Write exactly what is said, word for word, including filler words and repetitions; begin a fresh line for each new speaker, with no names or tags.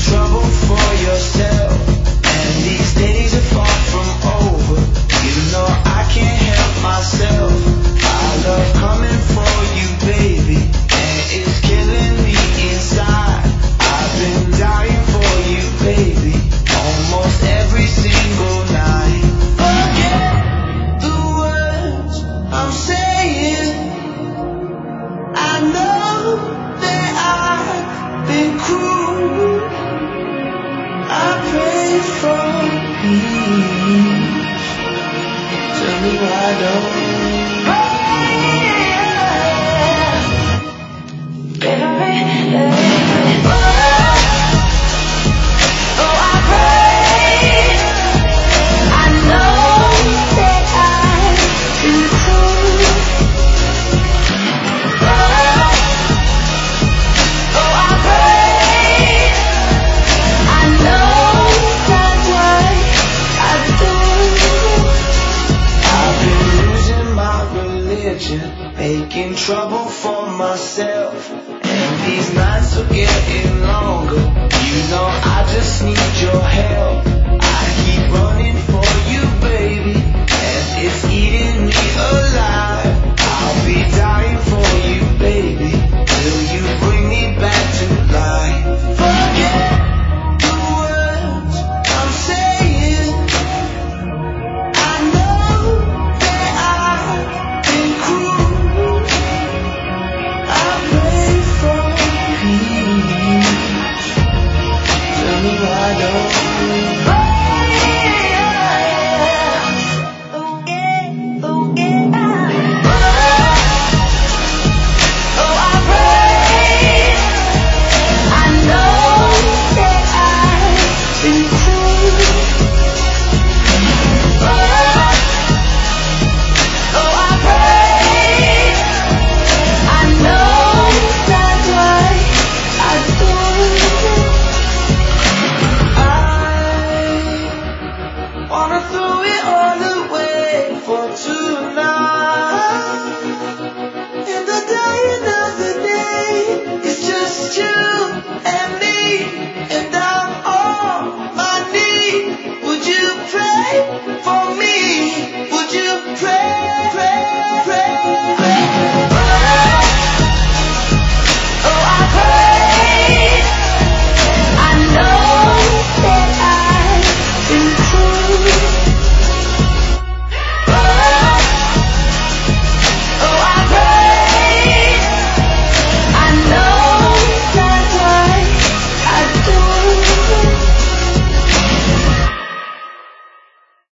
trouble for yourself, and these days are far from over. You know I can't help myself. I love coming for you, baby, and it's killing me inside. I've been dying for you, baby, almost every single night. Forget the words I'm saying. I know that I've been cruel. I pray for peace. Tell me why don't making trouble for myself, and these nights are getting longer. You know I just need your help. I keep running for you, baby, and it's eating me alive. I'll be dying for you, baby, till you bring me back to life. Forget the words I'm saying. I know that I've been cruel. I pray for peace. Tell me why don't